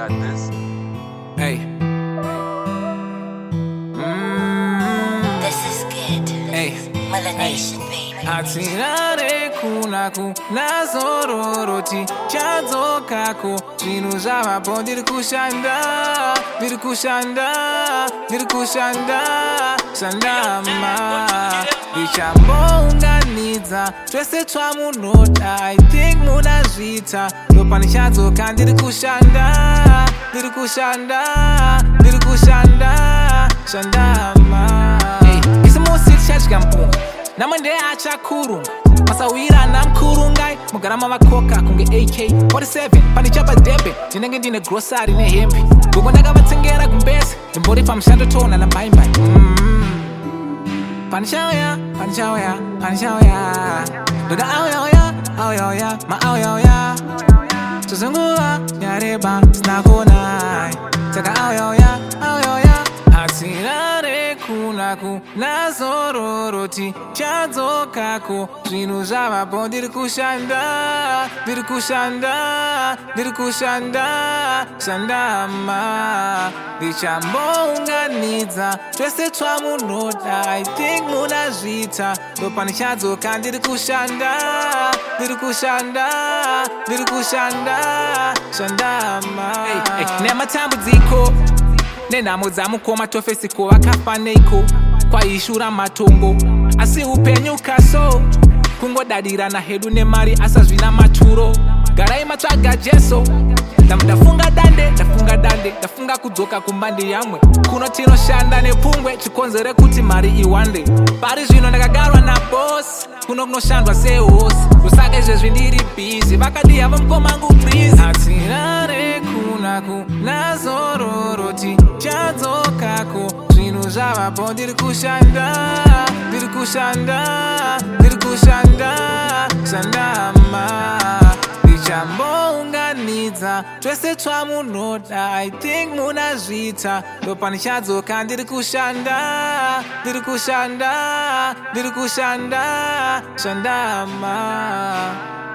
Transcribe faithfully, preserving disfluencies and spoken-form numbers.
got this. Hey. Mm. This is good. Hey. Melanation, baby. Hatirare kunaku nazororoti chanzo kako zvinhu zvavapo ndiri kushanda ndiri kushanda ndiri kushanda shandama ndichambonganidza twese twamunoda I think munazvita ndopani chadzoka ndiri kushanda ndiri kushanda ndiri kushanda shandama isimusiri chadya mpunga namwe ndeachakurunga masawira namkurungai mugara mavakoka kunge A K forty-seven pane chabadhebhe ndinenge ndine grocery nehembe goko ndakavatsengera kumbese ndimbori pamushando toona nabhaimbai mm. Panchauya, panchauya, panchauya ndoda auyauya, auyauya, maauyauya tuzunguva nyareba sinakonai saka auyauya, auyauya hatirare kunaku nazororoti chanzo kako zvinhu zvavapo ndiri kushanda ndiri kushanda ndiri kushanda shandama ndichambonganidza twese twamunoda I think munazvita ndopani chadzoka ndiri kushanda ndiri kushanda ndiri kushanda shandama hey, hey, nematambudziko nenhamo dzamukoma tofesiko vakafa neiko kwaishura matongo asi upenyu kaso kungodadirana hedu nemari asazvina maturo garai matsvaga jesu ndafunga dande ndafunga dande ndafunga kudzoka kumbandi yamwe kuno tinoshanda nepungwe chikonzere kuti mari iwande pari zvino ndakagarwa nabos kuno kunoshandwa sehosi ndosaka izvezvi ndiri bhizi vakati hava mukomangu please hatirare kunaku nazororoti chanzo kako zvinhu zvavapo ndiri kushanda ndiri kushanda ndiri kushanda shandama ndichambonganidza twese twamunoda I think munazvita ndopani chadzoka ndiri kushanda ndiri kushanda ndiri kushanda shandama